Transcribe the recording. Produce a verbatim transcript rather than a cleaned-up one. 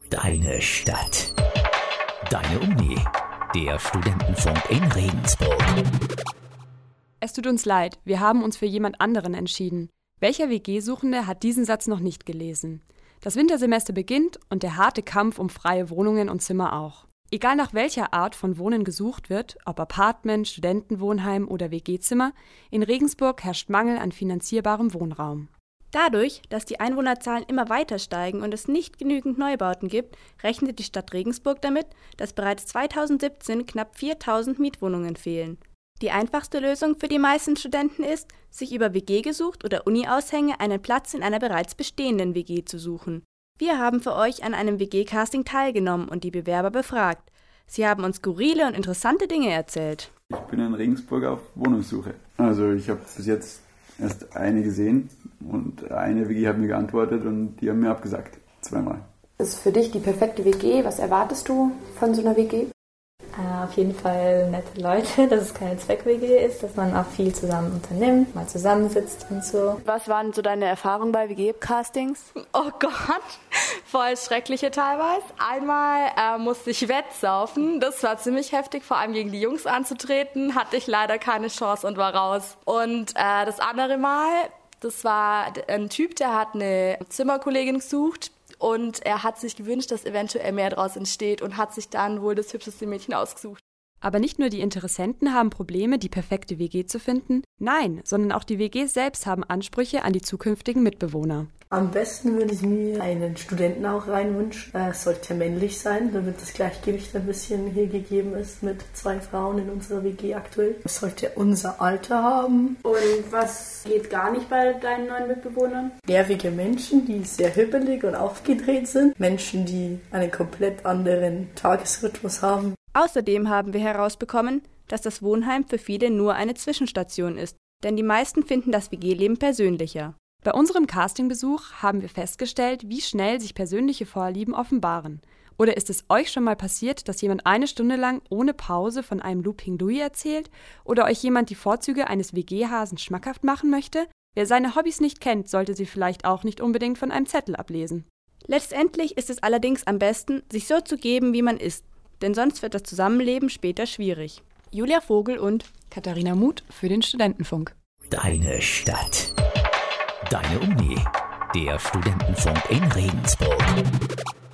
Deine Stadt. Deine Uni. Der Studentenfunk in Regensburg. Es tut uns leid, wir haben uns für jemand anderen entschieden. Welcher W G-Suchende hat diesen Satz noch nicht gelesen? Das Wintersemester beginnt und der harte Kampf um freie Wohnungen und Zimmer auch. Egal nach welcher Art von Wohnen gesucht wird, ob Apartment, Studentenwohnheim oder W G-Zimmer, in Regensburg herrscht Mangel an finanzierbarem Wohnraum. Dadurch, dass die Einwohnerzahlen immer weiter steigen und es nicht genügend Neubauten gibt, rechnet die Stadt Regensburg damit, dass bereits zweitausendsiebzehn knapp viertausend Mietwohnungen fehlen. Die einfachste Lösung für die meisten Studenten ist, sich über W G-Gesucht oder Uni-Aushänge einen Platz in einer bereits bestehenden W G zu suchen. Wir haben für euch an einem W G-Casting teilgenommen und die Bewerber befragt. Sie haben uns skurrile und interessante Dinge erzählt. Ich bin in Regensburg auf Wohnungssuche. Also ich habe bis jetzt erst eine gesehen und eine W G hat mir geantwortet und die haben mir abgesagt. Zweimal. Ist für dich die perfekte W G? Was erwartest du von so einer W G? Äh, auf jeden Fall nette Leute, dass es keine Zweck-W G ist, dass man auch viel zusammen unternimmt, mal zusammensitzt und so. Was waren so deine Erfahrungen bei W G-Castings? Oh Gott, voll schreckliche teilweise. Einmal äh, musste ich wettsaufen, das war ziemlich heftig, vor allem gegen die Jungs anzutreten, hatte ich leider keine Chance und war raus. Und äh, das andere Mal, das war ein Typ, der hat eine Zimmerkollegin gesucht. Und er hat sich gewünscht, dass eventuell mehr daraus entsteht und hat sich dann wohl das hübscheste Mädchen ausgesucht. Aber nicht nur die Interessenten haben Probleme, die perfekte W G zu finden, nein, sondern auch die W Gs selbst haben Ansprüche an die zukünftigen Mitbewohner. Am besten würde ich mir einen Studenten auch reinwünschen. Er sollte männlich sein, damit das Gleichgewicht ein bisschen hier gegeben ist mit zwei Frauen in unserer W G aktuell. Er sollte unser Alter haben. Und was geht gar nicht bei deinen neuen Mitbewohnern? Nervige Menschen, die sehr hibbelig und aufgedreht sind. Menschen, die einen komplett anderen Tagesrhythmus haben. Außerdem haben wir herausbekommen, dass das Wohnheim für viele nur eine Zwischenstation ist, denn die meisten finden das W G-Leben persönlicher. Bei unserem Castingbesuch haben wir festgestellt, wie schnell sich persönliche Vorlieben offenbaren. Oder ist es euch schon mal passiert, dass jemand eine Stunde lang ohne Pause von einem Looping Louis erzählt? Oder euch jemand die Vorzüge eines W G-Hasen schmackhaft machen möchte? Wer seine Hobbys nicht kennt, sollte sie vielleicht auch nicht unbedingt von einem Zettel ablesen. Letztendlich ist es allerdings am besten, sich so zu geben, wie man ist. Denn sonst wird das Zusammenleben später schwierig. Julia Vogel und Katharina Muth für den Studentenfunk. Deine Stadt. Deine Uni. Der Studentenfunk in Regensburg.